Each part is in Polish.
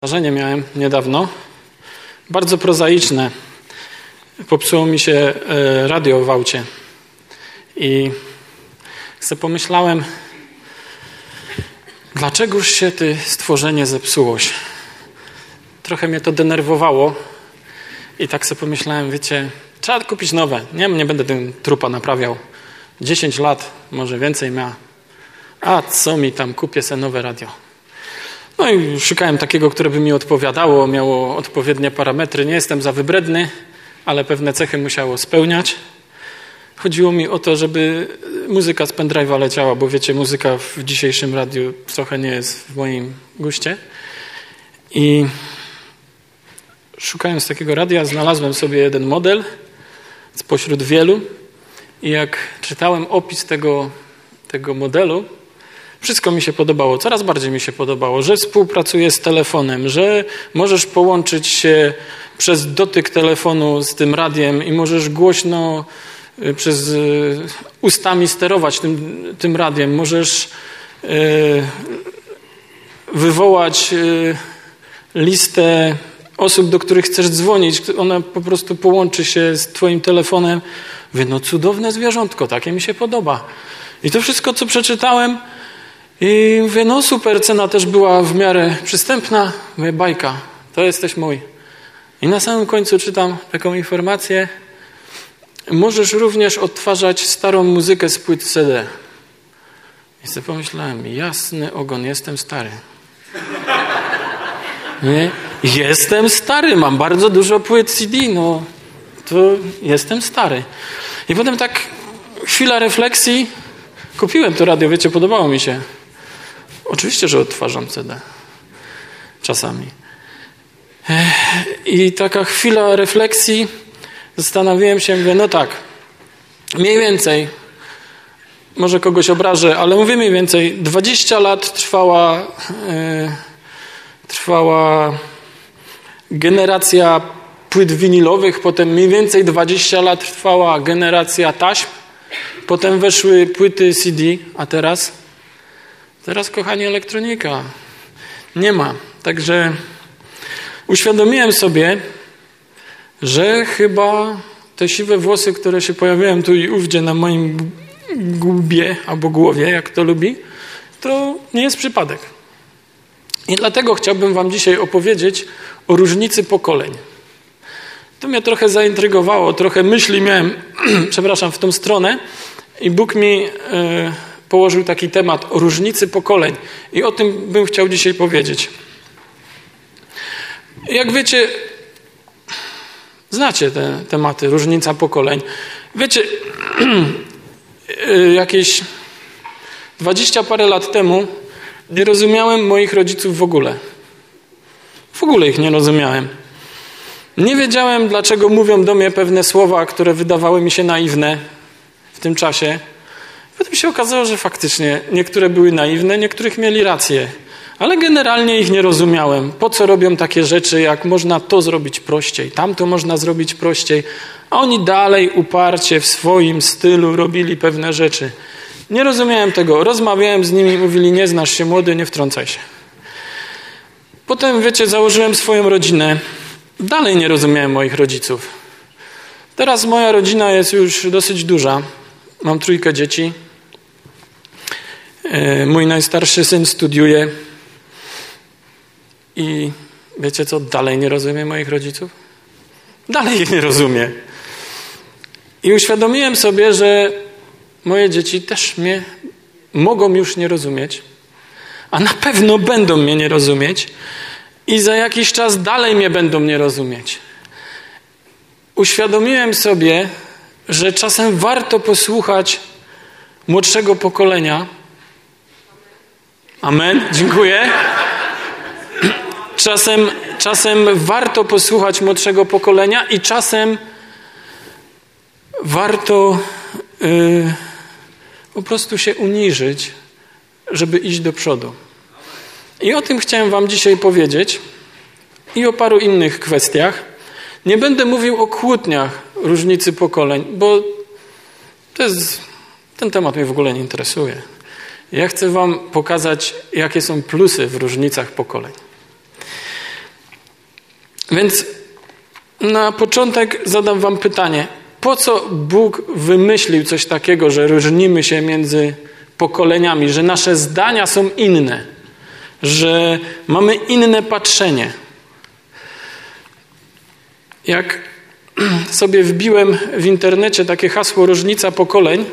Zdarzenie miałem niedawno, bardzo prozaiczne. Popsuło mi się radio w aucie i sobie pomyślałem, dlaczegoż się ty stworzenie zepsułoś? Trochę mnie to denerwowało i tak sobie pomyślałem, wiecie, trzeba kupić nowe. Nie będę ten trupa naprawiał. 10 lat, może więcej miała. A co mi tam, kupię sobie nowe radio. No i szukałem takiego, które by mi odpowiadało, miało odpowiednie parametry. Nie jestem za wybredny, ale pewne cechy musiało spełniać. Chodziło mi o to, żeby muzyka z pendrive'a leciała, bo wiecie, muzyka w dzisiejszym radiu trochę nie jest w moim guście. I szukając takiego radia, znalazłem sobie jeden model spośród wielu i jak czytałem opis tego modelu, wszystko mi się podobało, coraz bardziej mi się podobało, że współpracuje z telefonem, że możesz połączyć się przez dotyk telefonu z tym radiem i możesz głośno przez ustami sterować tym radiem. Możesz wywołać listę osób, do których chcesz dzwonić. Ona po prostu połączy się z twoim telefonem. Mówię, no cudowne zwierzątko, takie mi się podoba. I to wszystko, co przeczytałem, i mówię, no super, cena też była w miarę przystępna. Mówię, bajka, to jesteś mój. I na samym końcu czytam taką informację. Możesz również odtwarzać starą muzykę z płyt CD. I sobie pomyślałem, jasny ogon, jestem stary. Nie? Jestem stary, mam bardzo dużo płyt CD, no to jestem stary. I potem tak chwila refleksji, kupiłem to radio, wiecie, podobało mi się. Oczywiście, że odtwarzam CD. Czasami. I taka chwila refleksji, zastanowiłem się, mówię, no tak, mniej więcej, może kogoś obrażę, ale mówię mniej więcej, 20 lat trwała generacja płyt winylowych, potem mniej więcej 20 lat trwała generacja taśm, potem weszły płyty CD, a teraz, kochani, elektronika. Nie ma. Także uświadomiłem sobie, że chyba te siwe włosy, które się pojawiają tu i ówdzie na moim głbie albo głowie, jak to lubi, to nie jest przypadek. I dlatego chciałbym wam dzisiaj opowiedzieć o różnicy pokoleń. To mnie trochę zaintrygowało, trochę myśli miałem, w tą stronę i Bóg mi położył taki temat o różnicy pokoleń. I o tym bym chciał dzisiaj powiedzieć. Jak wiecie, znacie te tematy, różnica pokoleń. Wiecie, jakieś 20 parę lat temu nie rozumiałem moich rodziców w ogóle. W ogóle ich nie rozumiałem. Nie wiedziałem, dlaczego mówią do mnie pewne słowa, które wydawały mi się naiwne w tym czasie. Potem się okazało, że faktycznie niektóre były naiwne, niektórych mieli rację. Ale generalnie ich nie rozumiałem. Po co robią takie rzeczy, jak można to zrobić prościej, tamto można zrobić prościej, a oni dalej uparcie w swoim stylu robili pewne rzeczy. Nie rozumiałem tego. Rozmawiałem z nimi, mówili, nie znasz się młody, nie wtrącaj się. Potem, wiecie, założyłem swoją rodzinę. Dalej nie rozumiałem moich rodziców. Teraz moja rodzina jest już dosyć duża. Mam 3 dzieci. Mój najstarszy syn studiuje. I wiecie co? Dalej nie rozumiem moich rodziców. Dalej ich nie rozumiem. I uświadomiłem sobie, że moje dzieci też mnie mogą już nie rozumieć, a na pewno będą mnie nie rozumieć i za jakiś czas dalej mnie będą nie rozumieć. Uświadomiłem sobie, że czasem warto posłuchać młodszego pokolenia. Amen. Dziękuję. Czasem warto posłuchać młodszego pokolenia i czasem warto po prostu się uniżyć, żeby iść do przodu. I o tym chciałem wam dzisiaj powiedzieć i o paru innych kwestiach. Nie będę mówił o kłótniach różnicy pokoleń, bo ten temat mnie w ogóle nie interesuje. Ja chcę wam pokazać, jakie są plusy w różnicach pokoleń. Więc na początek zadam wam pytanie. Po co Bóg wymyślił coś takiego, że różnimy się między pokoleniami, że nasze zdania są inne, że mamy inne patrzenie? Jak sobie wbiłem w internecie takie hasło różnica pokoleń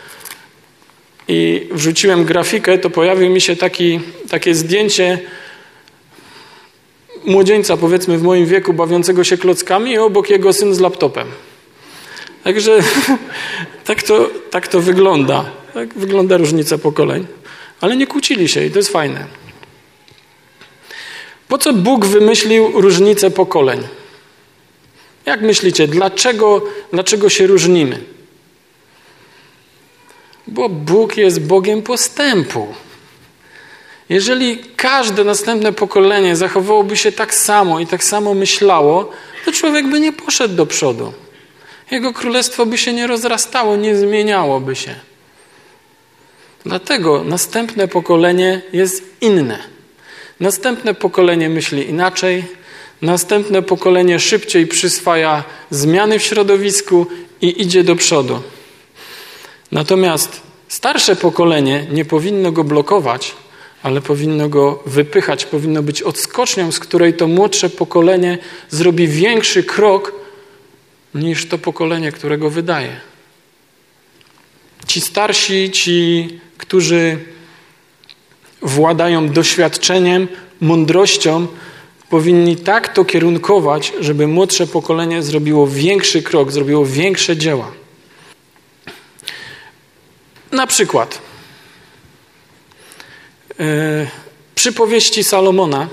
i wrzuciłem grafikę, to pojawił mi się takie zdjęcie młodzieńca, powiedzmy w moim wieku, bawiącego się klockami i obok jego syn z laptopem. Także tak to wygląda. Tak wygląda różnica pokoleń. Ale nie kłócili się i to jest fajne. Po co Bóg wymyślił różnicę pokoleń? Jak myślicie, dlaczego się różnimy? Bo Bóg jest Bogiem postępu. Jeżeli każde następne pokolenie zachowałoby się tak samo i tak samo myślało, to człowiek by nie poszedł do przodu. Jego królestwo by się nie rozrastało, nie zmieniałoby się. Dlatego następne pokolenie jest inne. Następne pokolenie myśli inaczej, następne pokolenie szybciej przyswaja zmiany w środowisku i idzie do przodu. Natomiast starsze pokolenie nie powinno go blokować, ale powinno go wypychać, powinno być odskocznią, z której to młodsze pokolenie zrobi większy krok niż to pokolenie, które go wydaje. Ci starsi, ci, którzy władają doświadczeniem, mądrością, powinni tak to kierunkować, żeby młodsze pokolenie zrobiło większy krok, zrobiło większe dzieła. Na przykład przypowieści Salomona.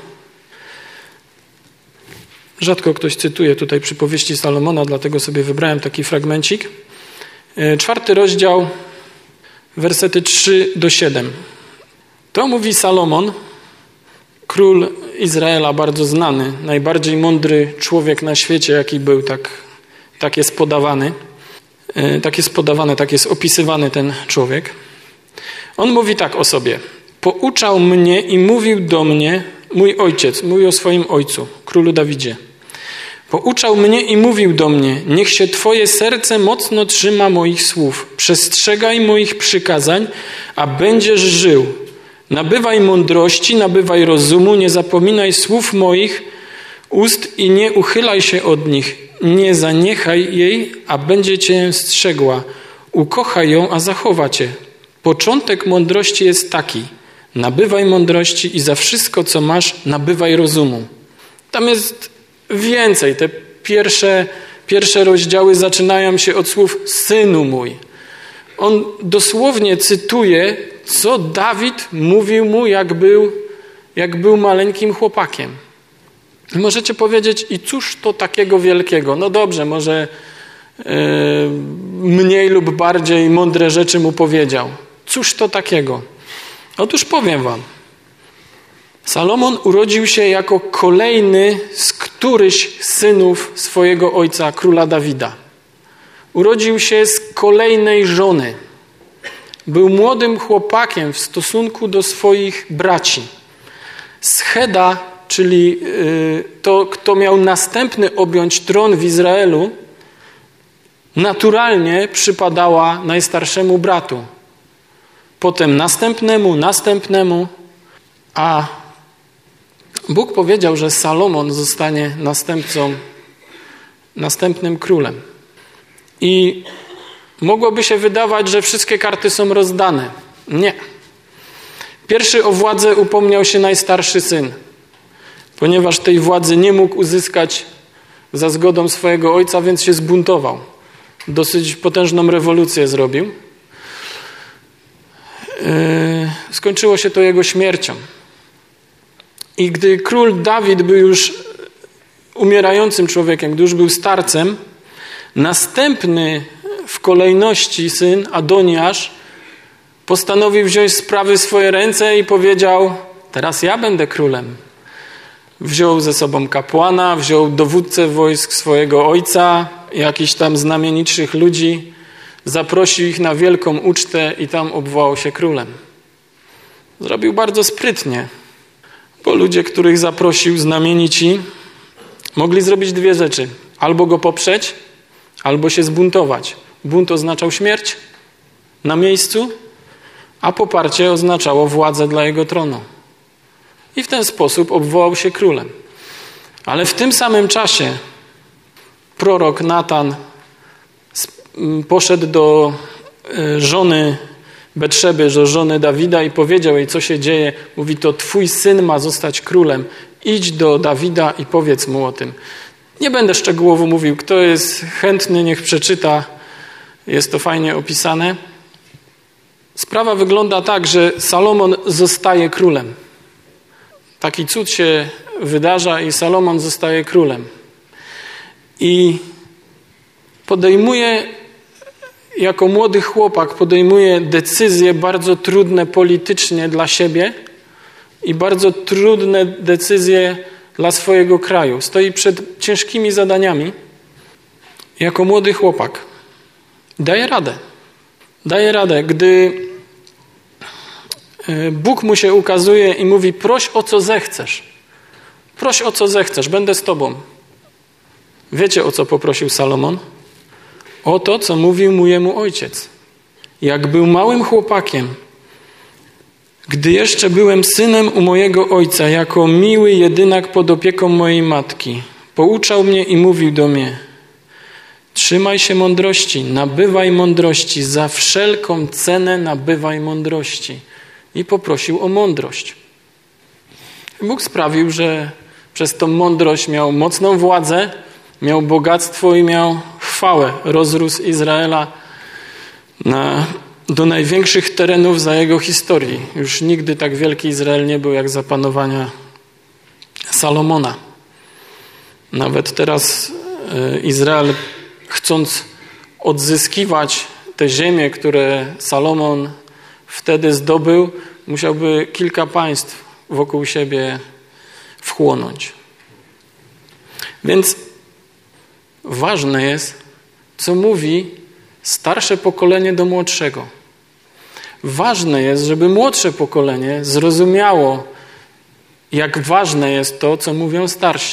Rzadko ktoś cytuje tutaj przypowieści Salomona, dlatego sobie wybrałem taki fragmencik. 4 rozdział, wersety 3-7. To mówi Salomon, król Izraela, bardzo znany, najbardziej mądry człowiek na świecie, jaki był, tak jest podawany. Tak jest opisywany ten człowiek. On mówi tak o sobie. Pouczał mnie i mówił do mnie mój ojciec, mówi o swoim ojcu, królu Dawidzie. Pouczał mnie i mówił do mnie, niech się Twoje serce mocno trzyma moich słów, przestrzegaj moich przykazań, a będziesz żył. Nabywaj mądrości, nabywaj rozumu, nie zapominaj słów moich ust i nie uchylaj się od nich. Nie zaniechaj jej, a będzie Cię strzegła. Ukochaj ją, a zachowa Cię. Początek mądrości jest taki. Nabywaj mądrości i za wszystko, co masz, nabywaj rozumu. Tam jest więcej. Te pierwsze rozdziały zaczynają się od słów synu mój. On dosłownie cytuje, co Dawid mówił mu, jak był maleńkim chłopakiem. I możecie powiedzieć, i cóż to takiego wielkiego? No dobrze, może mniej lub bardziej mądre rzeczy mu powiedział. Cóż to takiego? Otóż powiem wam. Salomon urodził się jako kolejny z któryś synów swojego ojca, króla Dawida. Urodził się z kolejnej żony. Był młodym chłopakiem w stosunku do swoich braci. Scheda, czyli to, kto miał następny objąć tron w Izraelu, naturalnie przypadała najstarszemu bratu. Potem następnemu, a Bóg powiedział, że Salomon zostanie następnym królem. I mogłoby się wydawać, że wszystkie karty są rozdane. Nie. Pierwszy o władzę upomniał się najstarszy syn, ponieważ tej władzy nie mógł uzyskać za zgodą swojego ojca, więc się zbuntował. Dosyć potężną rewolucję zrobił. Skończyło się to jego śmiercią. I gdy król Dawid był już umierającym człowiekiem, gdy już był starcem, następny w kolejności syn, Adoniasz, postanowił wziąć sprawy w swoje ręce i powiedział, teraz ja będę królem. Wziął ze sobą kapłana, wziął dowódcę wojsk swojego ojca, jakichś tam znamienitszych ludzi, zaprosił ich na wielką ucztę i tam obwołał się królem. Zrobił bardzo sprytnie, bo ludzie, których zaprosił znamienici, Mogli zrobić dwie rzeczy. Albo go poprzeć, albo się zbuntować. Bunt oznaczał śmierć na miejscu, a poparcie oznaczało władzę dla jego tronu. I w ten sposób obwołał się królem. Ale w tym samym czasie prorok Natan poszedł do żony Betrzeby, do żony Dawida i powiedział jej, co się dzieje. Mówi, to twój syn ma zostać królem. Idź do Dawida i powiedz mu o tym. Nie będę szczegółowo mówił. Kto jest chętny, niech przeczyta. Jest to fajnie opisane. Sprawa wygląda tak, że Salomon zostaje królem. Taki cud się wydarza i Salomon zostaje królem. I jako młody chłopak podejmuje decyzje bardzo trudne politycznie dla siebie i bardzo trudne decyzje dla swojego kraju. Stoi przed ciężkimi zadaniami jako młody chłopak. Daje radę. Daje radę, gdy Bóg mu się ukazuje i mówi, proś o co zechcesz. Proś o co zechcesz, będę z tobą. Wiecie, o co poprosił Salomon? O to, co mówił mu jemu ojciec. Jak był małym chłopakiem, gdy jeszcze byłem synem u mojego ojca, jako miły jedynak pod opieką mojej matki, pouczał mnie i mówił do mnie, trzymaj się mądrości, nabywaj mądrości, za wszelką cenę nabywaj mądrości. I poprosił o mądrość. Bóg sprawił, że przez tą mądrość miał mocną władzę, miał bogactwo i miał chwałę. Rozrósł Izraela do największych terenów za jego historii. Już nigdy tak wielki Izrael nie był jak za panowania Salomona. Nawet teraz Izrael, chcąc odzyskiwać te ziemie, które Salomon wtedy zdobył, musiałby kilka państw wokół siebie wchłonąć. Więc ważne jest, co mówi starsze pokolenie do młodszego. Ważne jest, żeby młodsze pokolenie zrozumiało, jak ważne jest to, co mówią starsi.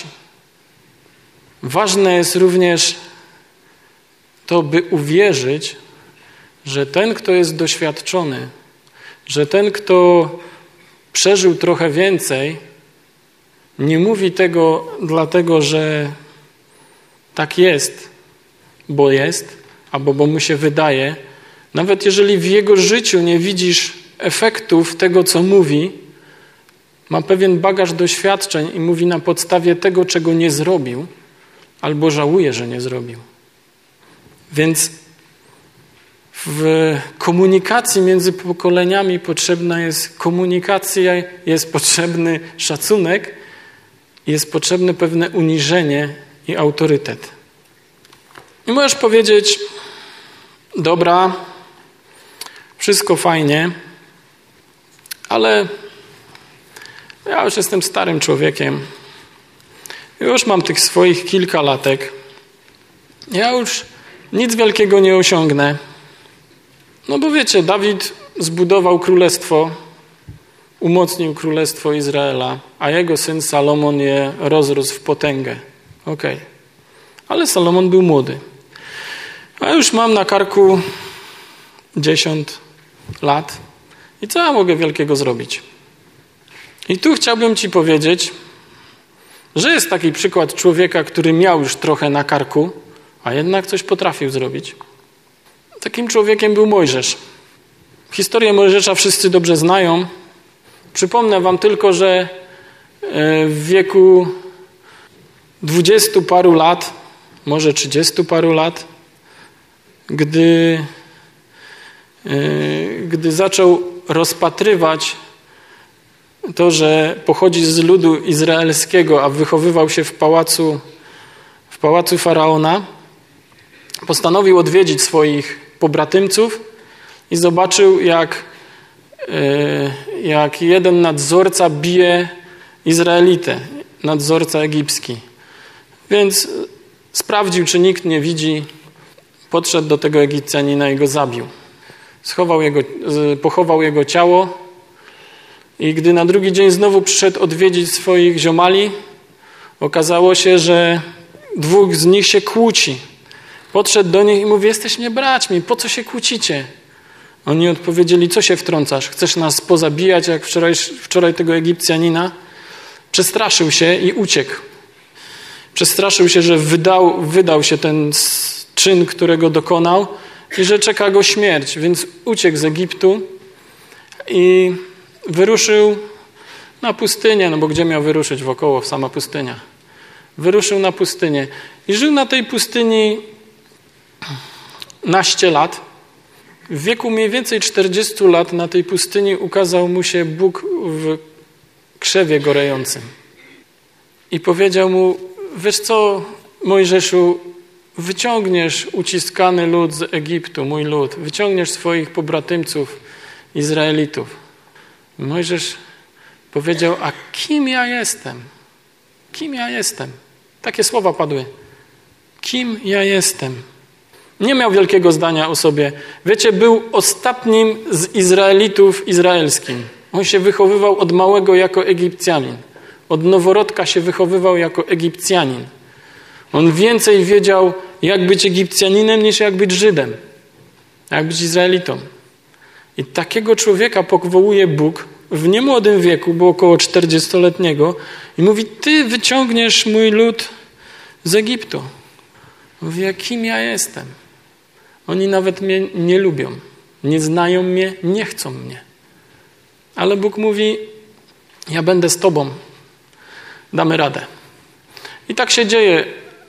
Ważne jest również to, by uwierzyć, że ten, kto jest doświadczony, że ten, kto przeżył trochę więcej, nie mówi tego dlatego, że tak jest, albo bo mu się wydaje. Nawet jeżeli w jego życiu nie widzisz efektów tego, co mówi, ma pewien bagaż doświadczeń i mówi na podstawie tego, czego nie zrobił, albo żałuje, że nie zrobił. Więc w komunikacji między pokoleniami potrzebna jest komunikacja, jest potrzebny szacunek, jest potrzebne pewne uniżenie i autorytet. I możesz powiedzieć, dobra, wszystko fajnie, ale ja już jestem starym człowiekiem, już mam tych swoich kilka latek, ja już nic wielkiego nie osiągnę. No bo wiecie, Dawid zbudował królestwo, umocnił królestwo Izraela, a jego syn Salomon je rozrósł w potęgę. Okej. Ale Salomon był młody. A już mam na karku 10 lat. I co ja mogę wielkiego zrobić? I tu chciałbym ci powiedzieć, że jest taki przykład człowieka, który miał już trochę na karku, a jednak coś potrafił zrobić. Takim człowiekiem był Mojżesz. Historię Mojżesza wszyscy dobrze znają. Przypomnę wam tylko, że w wieku 20 paru lat, może 30 paru lat, gdy zaczął rozpatrywać to, że pochodzi z ludu izraelskiego, a wychowywał się w pałacu Faraona, postanowił odwiedzić swoich pobratymców i zobaczył, jak jeden nadzorca bije Izraelitę, nadzorca egipski. Więc sprawdził, czy nikt nie widzi, podszedł do tego Egipcjanina i go zabił. Pochował jego ciało i gdy na drugi dzień znowu przyszedł odwiedzić swoich ziomali, Okazało się, że 2 z nich się kłóci. Podszedł do nich i mówi: jesteście braćmi, po co się kłócicie? Oni odpowiedzieli: co się wtrącasz? Chcesz nas pozabijać jak wczoraj tego Egipcjanina? Przestraszył się i uciekł. Przestraszył się, że wydał się ten czyn, którego dokonał i że czeka go śmierć, więc uciekł z Egiptu i wyruszył na pustynię, no bo gdzie miał wyruszyć wokoło, sama pustynia. Wyruszył na pustynię i żył na tej pustyni naście lat. W wieku mniej więcej 40 lat na tej pustyni ukazał mu się Bóg w krzewie gorejącym. I powiedział mu: wiesz co, Mojżeszu, wyciągniesz uciskany lud z Egiptu, mój lud, wyciągniesz swoich pobratymców Izraelitów. Mojżesz powiedział: a kim ja jestem? Kim ja jestem? Takie słowa padły. Kim ja jestem? Nie miał wielkiego zdania o sobie. Wiecie, był ostatnim z Izraelitów izraelskim. On się wychowywał od małego jako Egipcjanin. Od noworodka się wychowywał jako Egipcjanin. On więcej wiedział, jak być Egipcjaninem, niż jak być Żydem. Jak być Izraelitą. I takiego człowieka powołuje Bóg w niemłodym wieku, bo około 40-letniego, i mówi: ty wyciągniesz mój lud z Egiptu. Mówi: a kim ja jestem? Oni nawet mnie nie lubią, nie znają mnie, nie chcą mnie. Ale Bóg mówi: ja będę z tobą, damy radę. I tak się dzieje.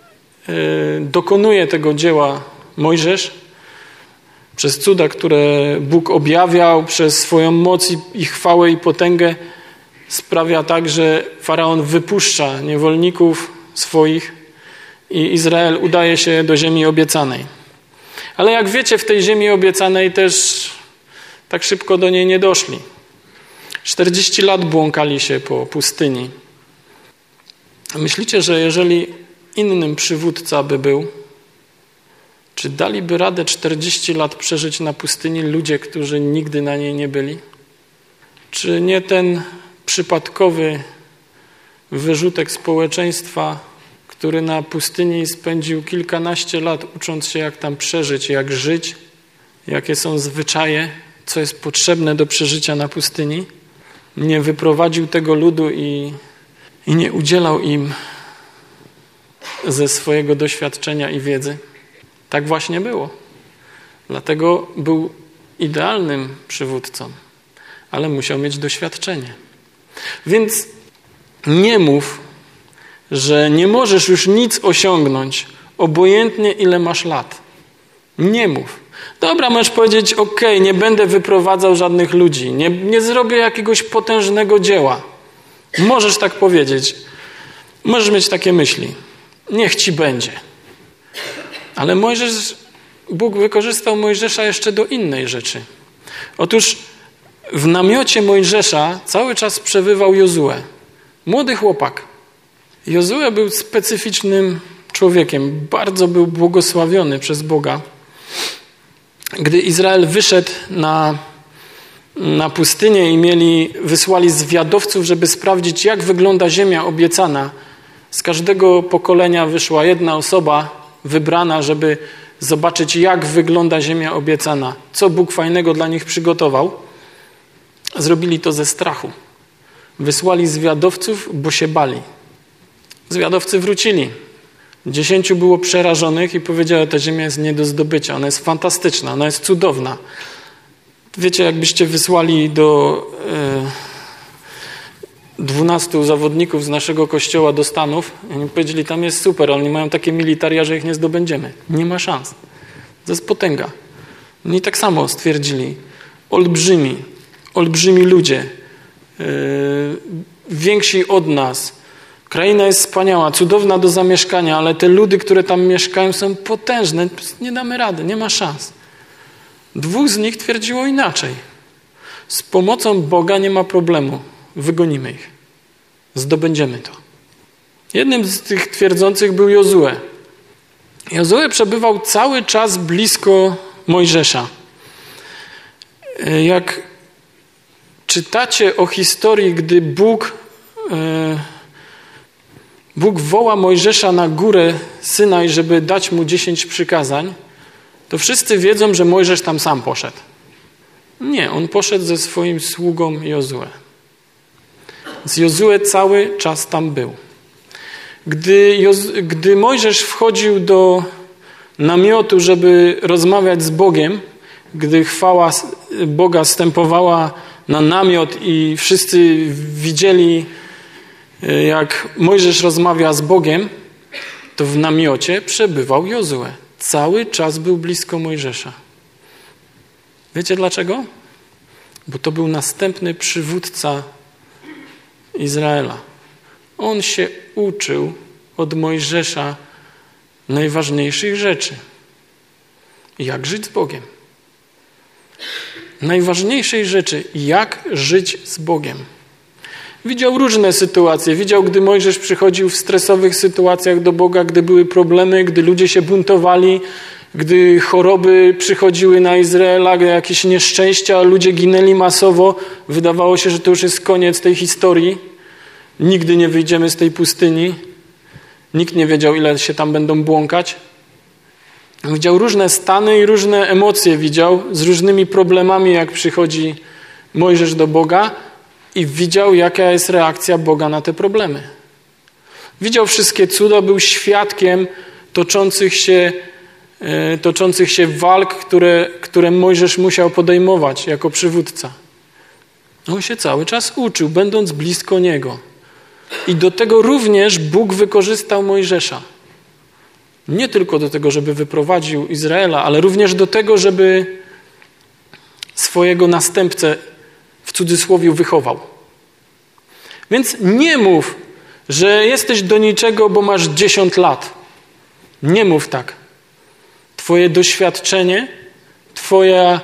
Dokonuje tego dzieła Mojżesz przez cuda, które Bóg objawiał, przez swoją moc i chwałę i potęgę sprawia tak, że Faraon wypuszcza niewolników swoich i Izrael udaje się do ziemi obiecanej. Ale jak wiecie, w tej ziemi obiecanej też tak szybko do niej nie doszli. 40 lat błąkali się po pustyni. Myślicie, że jeżeli innym przywódca by był, czy daliby radę 40 lat przeżyć na pustyni ludzie, którzy nigdy na niej nie byli? Czy nie ten przypadkowy wyrzutek społeczeństwa, który na pustyni spędził kilkanaście lat, ucząc się, jak tam przeżyć, jak żyć, jakie są zwyczaje, co jest potrzebne do przeżycia na pustyni, nie wyprowadził tego ludu i nie udzielał im ze swojego doświadczenia i wiedzy? Tak właśnie było. Dlatego był idealnym przywódcą, ale musiał mieć doświadczenie. Więc nie mów, że nie możesz już nic osiągnąć, obojętnie ile masz lat. Nie mów. Dobra, możesz powiedzieć: okej, nie będę wyprowadzał żadnych ludzi, nie zrobię jakiegoś potężnego dzieła. Możesz tak powiedzieć. Możesz mieć takie myśli. Niech ci będzie. Ale Bóg wykorzystał Mojżesza jeszcze do innej rzeczy. Otóż w namiocie Mojżesza cały czas przebywał Jozue. Młody chłopak. Jozue był specyficznym człowiekiem. Bardzo był błogosławiony przez Boga. Gdy Izrael wyszedł na pustynię i wysłali zwiadowców, żeby sprawdzić, jak wygląda ziemia obiecana. Z każdego pokolenia wyszła jedna osoba wybrana, żeby zobaczyć, jak wygląda ziemia obiecana. Co Bóg fajnego dla nich przygotował. Zrobili to ze strachu. Wysłali zwiadowców, bo się bali. Zwiadowcy wrócili. 10 było przerażonych i powiedziało: ta ziemia jest nie do zdobycia. Ona jest fantastyczna, ona jest cudowna. Wiecie, jakbyście wysłali do 12 zawodników z naszego kościoła do Stanów, oni powiedzieli: tam jest super, oni mają takie militaria, że ich nie zdobędziemy. Nie ma szans. To jest potęga. Oni tak samo stwierdzili. Olbrzymi ludzie. Więksi od nas. Kraina jest wspaniała, cudowna do zamieszkania, ale te ludy, które tam mieszkają, są potężne. Nie damy rady, nie ma szans. 2 z nich twierdziło inaczej. Z pomocą Boga nie ma problemu. Wygonimy ich. Zdobędziemy to. Jednym z tych twierdzących był Jozue. Jozue przebywał cały czas blisko Mojżesza. Jak czytacie o historii, gdy Bóg Bóg woła Mojżesza na górę Synaj, żeby dać mu 10 przykazań, to wszyscy wiedzą, że Mojżesz tam sam poszedł. Nie, on poszedł ze swoim sługą Jozue. Z Jozue cały czas tam był. Gdy Mojżesz wchodził do namiotu, żeby rozmawiać z Bogiem, gdy chwała Boga zstępowała na namiot i wszyscy widzieli, jak Mojżesz rozmawia z Bogiem, to w namiocie przebywał Jozue. Cały czas był blisko Mojżesza. Wiecie dlaczego? Bo to był następny przywódca Izraela. On się uczył od Mojżesza najważniejszych rzeczy. Jak żyć z Bogiem. Najważniejszej rzeczy, jak żyć z Bogiem. Widział różne sytuacje. Widział, gdy Mojżesz przychodził w stresowych sytuacjach do Boga, gdy były problemy, gdy ludzie się buntowali, gdy choroby przychodziły na Izraela, jakieś nieszczęścia, ludzie ginęli masowo. Wydawało się, że to już jest koniec tej historii. Nigdy nie wyjdziemy z tej pustyni. Nikt nie wiedział, ile się tam będą błąkać. Widział różne stany i różne emocje widział z różnymi problemami, jak przychodzi Mojżesz do Boga i widział, jaka jest reakcja Boga na te problemy. Widział wszystkie cuda, był świadkiem toczących się walk, które Mojżesz musiał podejmować jako przywódca. On się cały czas uczył, będąc blisko Niego. I do tego również Bóg wykorzystał Mojżesza. Nie tylko do tego, żeby wyprowadził Izraela, ale również do tego, żeby swojego następcę w cudzysłowie wychował. Więc nie mów, że jesteś do niczego, bo masz 10 lat. Nie mów tak. Twoje doświadczenie, twoja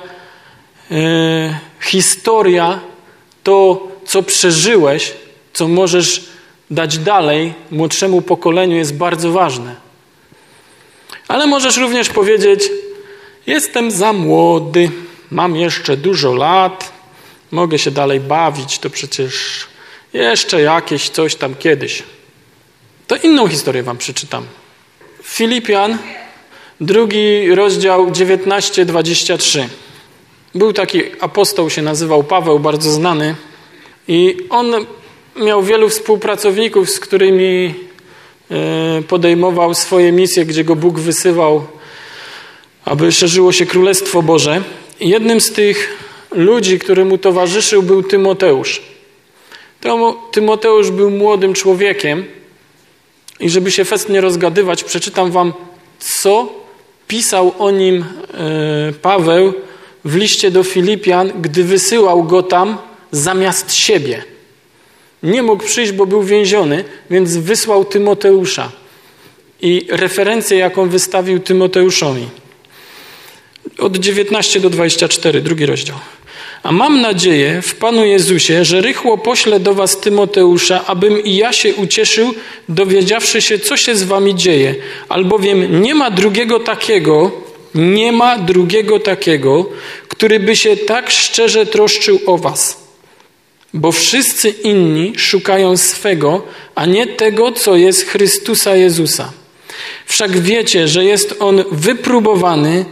historia, to co przeżyłeś, co możesz dać dalej młodszemu pokoleniu, jest bardzo ważne. Ale możesz również powiedzieć: jestem za młody, mam jeszcze dużo lat, mogę się dalej bawić, to przecież jeszcze jakieś coś tam kiedyś. To inną historię wam przeczytam. Filipian, 2 rozdział 19-23. Był taki apostoł, się nazywał Paweł, bardzo znany, i on miał wielu współpracowników, z którymi podejmował swoje misje, gdzie go Bóg wysyłał, aby szerzyło się Królestwo Boże. I jednym z tych ludzi, który mu towarzyszył, był Tymoteusz. Tymoteusz był młodym człowiekiem i żeby się fest nie rozgadywać, przeczytam wam, co pisał o nim Paweł w liście do Filipian, gdy wysyłał go tam zamiast siebie. Nie mógł przyjść, bo był więziony, więc wysłał Tymoteusza. I referencję, jaką wystawił Tymoteuszowi. Od 19 do 24, 2 rozdział. A mam nadzieję w Panu Jezusie, że rychło poślę do was Tymoteusza, abym i ja się ucieszył, dowiedziawszy się, co się z wami dzieje. Albowiem nie ma drugiego takiego, który by się tak szczerze troszczył o was. Bo wszyscy inni szukają swego, a nie tego, co jest Chrystusa Jezusa. Wszak wiecie, że jest On wypróbowany,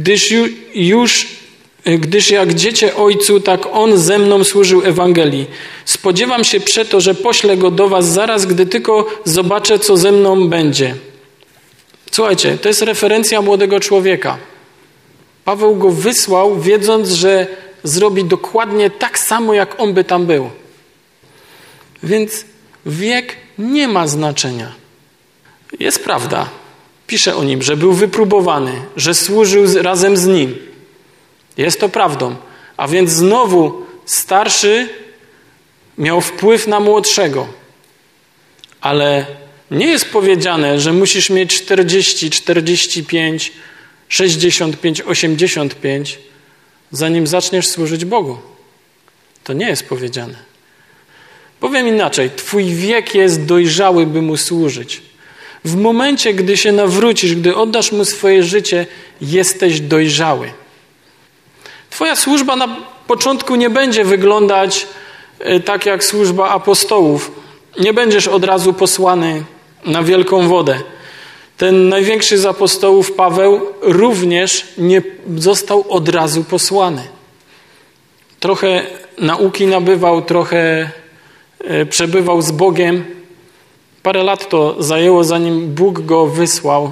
gdyż jak dziecię Ojcu, tak On ze mną służył Ewangelii. Spodziewam się przeto, że poślę Go do was zaraz, gdy tylko zobaczę, co ze mną będzie. Słuchajcie, to jest referencja młodego człowieka. Paweł go wysłał, wiedząc, że zrobi dokładnie tak samo, jak on by tam był. Więc wiek nie ma znaczenia. Jest prawda. Pisze o nim, że był wypróbowany, że służył razem z nim. Jest to prawdą. A więc znowu starszy miał wpływ na młodszego. Ale nie jest powiedziane, że musisz mieć 40, 45, 65, 85, zanim zaczniesz służyć Bogu. To nie jest powiedziane. Powiem inaczej. Twój wiek jest dojrzały, by Mu służyć. W momencie, gdy się nawrócisz, gdy oddasz Mu swoje życie, jesteś dojrzały. Twoja służba na początku nie będzie wyglądać tak jak służba apostołów. Nie będziesz od razu posłany na wielką wodę. Ten największy z apostołów, Paweł, również nie został od razu posłany. Trochę nauki nabywał, trochę przebywał z Bogiem. Parę lat to zajęło, zanim Bóg go wysłał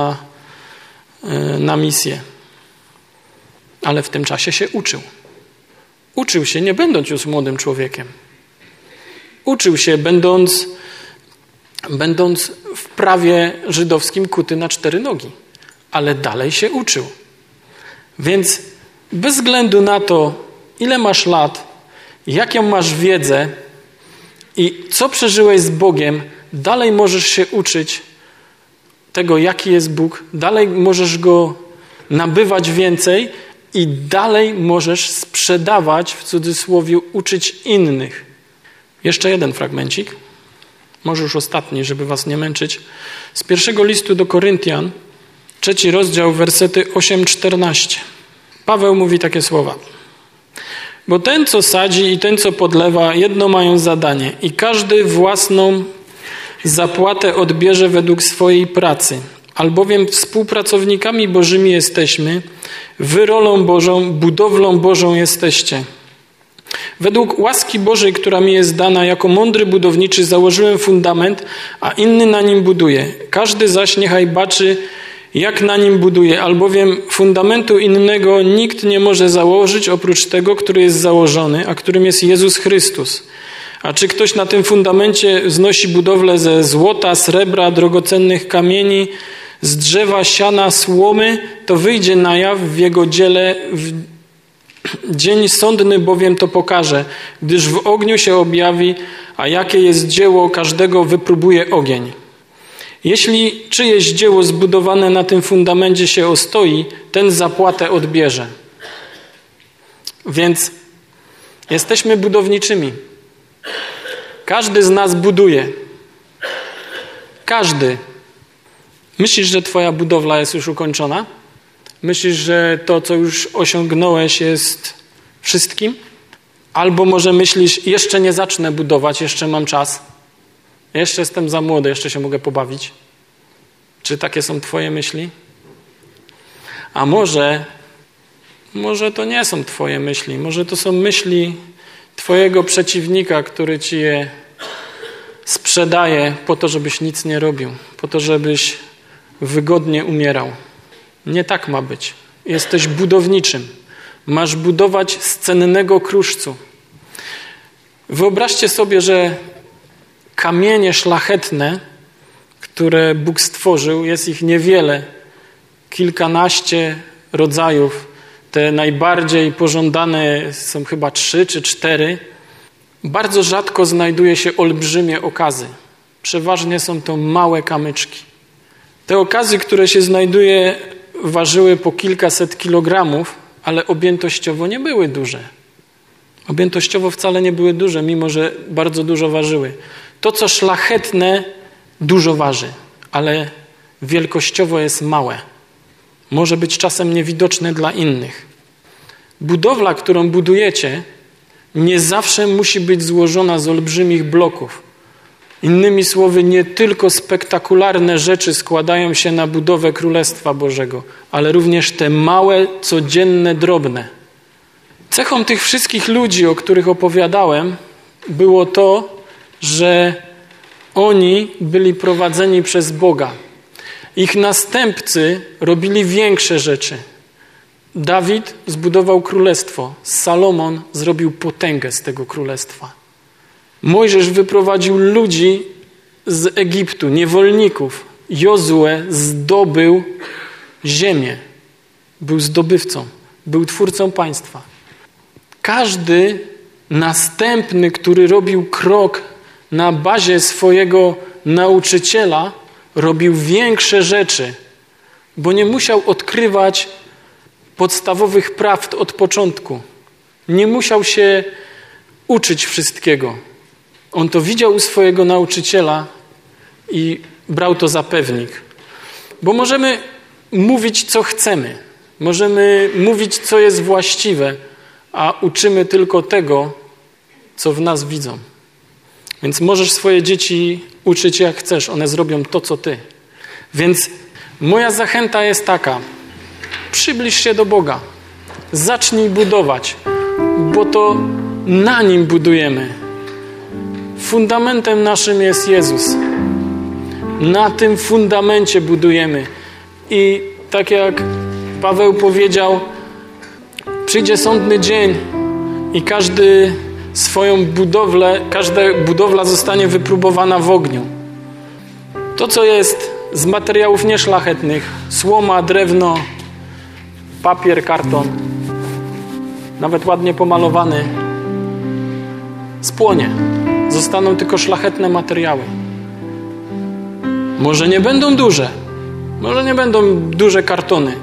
na misję. Ale w tym czasie się uczył. Uczył się, nie będąc już młodym człowiekiem. Uczył się, będąc w prawie żydowskim kuty na 4 nogi. Ale dalej się uczył. Więc bez względu na to, ile masz lat, jaką masz wiedzę i co przeżyłeś z Bogiem, dalej możesz się uczyć tego, jaki jest Bóg, dalej możesz Go nabywać więcej i dalej możesz sprzedawać, w cudzysłowie, uczyć innych. Jeszcze jeden fragmencik, może już ostatni, żeby was nie męczyć. Z 1 listu do Koryntian, 3 rozdział, wersety 8-14. Paweł mówi takie słowa. Bo ten, co sadzi i ten, co podlewa, jedno mają zadanie i każdy własną zapłatę odbierze według swojej pracy. Albowiem współpracownikami Bożymi jesteśmy, wy rolą Bożą, budowlą Bożą jesteście. Według łaski Bożej, która mi jest dana, jako mądry budowniczy założyłem fundament, a inny na nim buduje. Każdy zaś niechaj baczy, jak na nim buduje, albowiem fundamentu innego nikt nie może założyć oprócz tego, który jest założony, a którym jest Jezus Chrystus. A czy ktoś na tym fundamencie wznosi budowlę ze złota, srebra, drogocennych kamieni, z drzewa, siana, słomy, to wyjdzie na jaw w jego dziele. Dzień sądny bowiem to pokaże, gdyż w ogniu się objawi, a jakie jest dzieło każdego wypróbuje ogień. Jeśli czyjeś dzieło zbudowane na tym fundamencie się ostoi, ten zapłatę odbierze. Więc jesteśmy budowniczymi. Każdy z nas buduje. Każdy. Myślisz, że twoja budowla jest już ukończona? Myślisz, że to, co już osiągnąłeś, jest wszystkim? Albo może myślisz, jeszcze nie zacznę budować, jeszcze mam czas. Jeszcze jestem za młody, jeszcze się mogę pobawić. Czy takie są twoje myśli? A może to nie są twoje myśli. Może to są myśli twojego przeciwnika, który ci je sprzedaje po to, żebyś nic nie robił. Po to, żebyś wygodnie umierał. Nie tak ma być. Jesteś budowniczym. Masz budować z cennego kruszcu. Wyobraźcie sobie, że kamienie szlachetne, które Bóg stworzył, jest ich niewiele. Kilkanaście rodzajów. Te najbardziej pożądane są chyba 3 czy 4. Bardzo rzadko znajduje się olbrzymie okazy. Przeważnie są to małe kamyczki. Te okazy, które się znajduje, ważyły po kilkaset kilogramów, ale objętościowo nie były duże. Objętościowo wcale nie były duże, mimo że bardzo dużo ważyły. To, co szlachetne, dużo waży, ale wielkościowo jest małe. Może być czasem niewidoczne dla innych. Budowla, którą budujecie, nie zawsze musi być złożona z olbrzymich bloków. Innymi słowy, nie tylko spektakularne rzeczy składają się na budowę Królestwa Bożego, ale również te małe, codzienne, drobne. Cechą tych wszystkich ludzi, o których opowiadałem, było to, że oni byli prowadzeni przez Boga. Ich następcy robili większe rzeczy. Dawid zbudował królestwo. Salomon zrobił potęgę z tego królestwa. Mojżesz wyprowadził ludzi z Egiptu, niewolników. Jozue zdobył ziemię. Był zdobywcą. Był twórcą państwa. Każdy następny, który robił krok na bazie swojego nauczyciela, robił większe rzeczy, bo nie musiał odkrywać podstawowych prawd od początku. Nie musiał się uczyć wszystkiego. On to widział u swojego nauczyciela i brał to za pewnik. Bo możemy mówić, co chcemy. Możemy mówić, co jest właściwe, a uczymy tylko tego, co w nas widzą. Więc możesz swoje dzieci uczyć jak chcesz. One zrobią to, co ty. Więc moja zachęta jest taka. Przybliż się do Boga. Zacznij budować, bo to na Nim budujemy. Fundamentem naszym jest Jezus. Na tym fundamencie budujemy. I tak jak Paweł powiedział, przyjdzie sądny dzień i każda budowla zostanie wypróbowana w ogniu. To, co jest z materiałów nieszlachetnych, słoma, drewno, papier, karton, nawet ładnie pomalowany, spłonie. Zostaną tylko szlachetne materiały. Może nie będą duże kartony,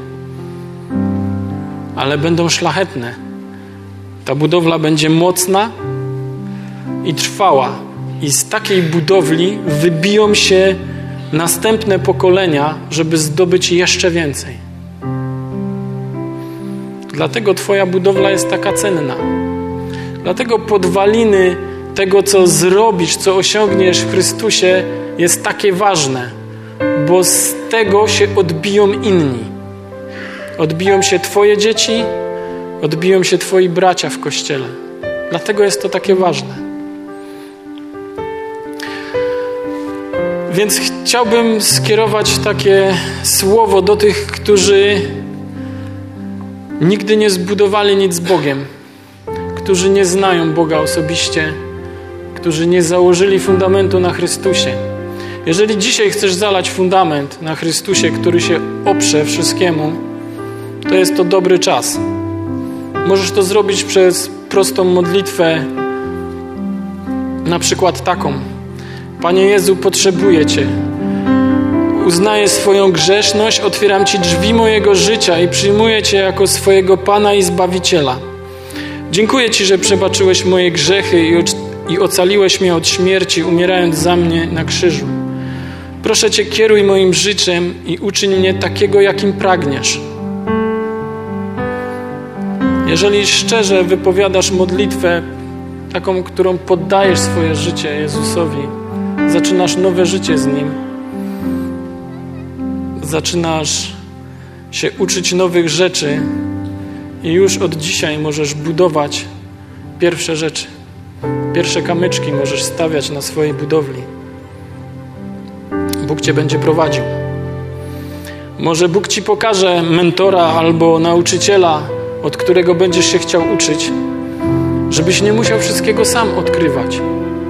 ale będą szlachetne. Ta budowla będzie mocna i trwała. I z takiej budowli wybiją się następne pokolenia, żeby zdobyć jeszcze więcej. Dlatego Twoja budowla jest taka cenna. Dlatego podwaliny tego, co zrobisz, co osiągniesz w Chrystusie, jest takie ważne, bo z tego się odbiją inni. Odbiją się Twoje dzieci, odbiją się Twoi bracia w Kościele. Dlatego jest to takie ważne. Więc chciałbym skierować takie słowo do tych, którzy nigdy nie zbudowali nic z Bogiem, którzy nie znają Boga osobiście, którzy nie założyli fundamentu na Chrystusie. Jeżeli dzisiaj chcesz zalać fundament na Chrystusie, który się oprze wszystkiemu, to jest to dobry czas. Możesz to zrobić przez prostą modlitwę, na przykład taką. Panie Jezu, potrzebuję Cię. Uznaję swoją grzeszność, otwieram Ci drzwi mojego życia i przyjmuję Cię jako swojego Pana i Zbawiciela. Dziękuję Ci, że przebaczyłeś moje grzechy i ocaliłeś mnie od śmierci, umierając za mnie na krzyżu. Proszę Cię, kieruj moim życiem i uczyń mnie takiego, jakim pragniesz. Jeżeli szczerze wypowiadasz modlitwę, taką, którą poddajesz swoje życie Jezusowi, zaczynasz nowe życie z Nim, zaczynasz się uczyć nowych rzeczy i już od dzisiaj możesz budować pierwsze rzeczy. Pierwsze kamyczki możesz stawiać na swojej budowli. Bóg Cię będzie prowadził. Może Bóg Ci pokaże mentora albo nauczyciela, od którego będziesz się chciał uczyć, żebyś nie musiał wszystkiego sam odkrywać.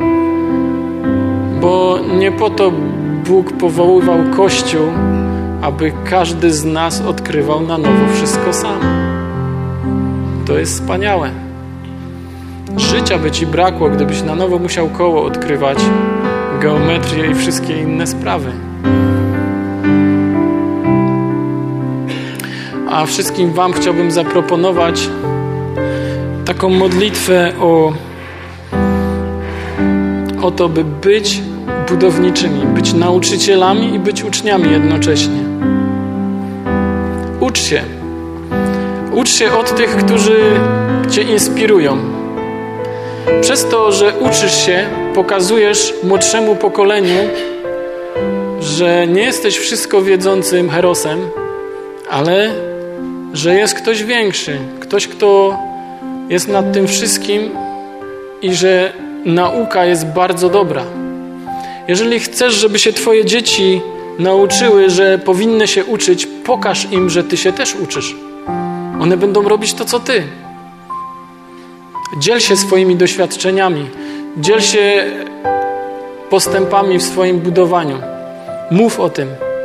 Bo nie po to Bóg powoływał Kościół, aby każdy z nas odkrywał na nowo wszystko sam. To jest wspaniałe. Życia by Ci brakło, gdybyś na nowo musiał koło odkrywać, geometrię i wszystkie inne sprawy. A wszystkim Wam chciałbym zaproponować taką modlitwę o to, by być budowniczymi, być nauczycielami i być uczniami jednocześnie. Ucz się. Ucz się od tych, którzy Cię inspirują. Przez to, że uczysz się, pokazujesz młodszemu pokoleniu, że nie jesteś wszystko wiedzącym herosem, ale że jest ktoś większy, ktoś, kto jest nad tym wszystkim i że nauka jest bardzo dobra. Jeżeli chcesz, żeby się Twoje dzieci nauczyły, że powinny się uczyć, pokaż im, że Ty się też uczysz. One będą robić to, co Ty. Dziel się swoimi doświadczeniami. Dziel się postępami w swoim budowaniu. Mów o tym.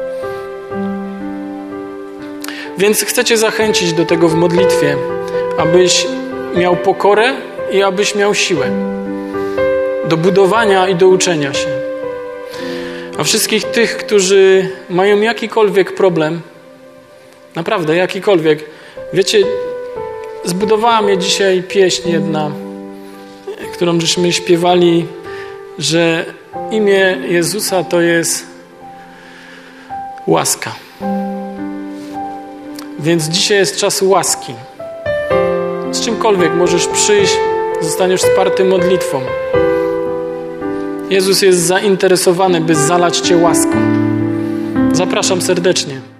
Więc chcę Cię zachęcić do tego w modlitwie, abyś miał pokorę i abyś miał siłę do budowania i do uczenia się. A wszystkich tych, którzy mają jakikolwiek problem, naprawdę jakikolwiek, wiecie, zbudowała mnie dzisiaj pieśń jedna, którą żeśmy śpiewali, że imię Jezusa to jest łaska. Więc dzisiaj jest czas łaski. Z czymkolwiek możesz przyjść, zostaniesz wsparty modlitwą. Jezus jest zainteresowany, by zalać Cię łaską. Zapraszam serdecznie.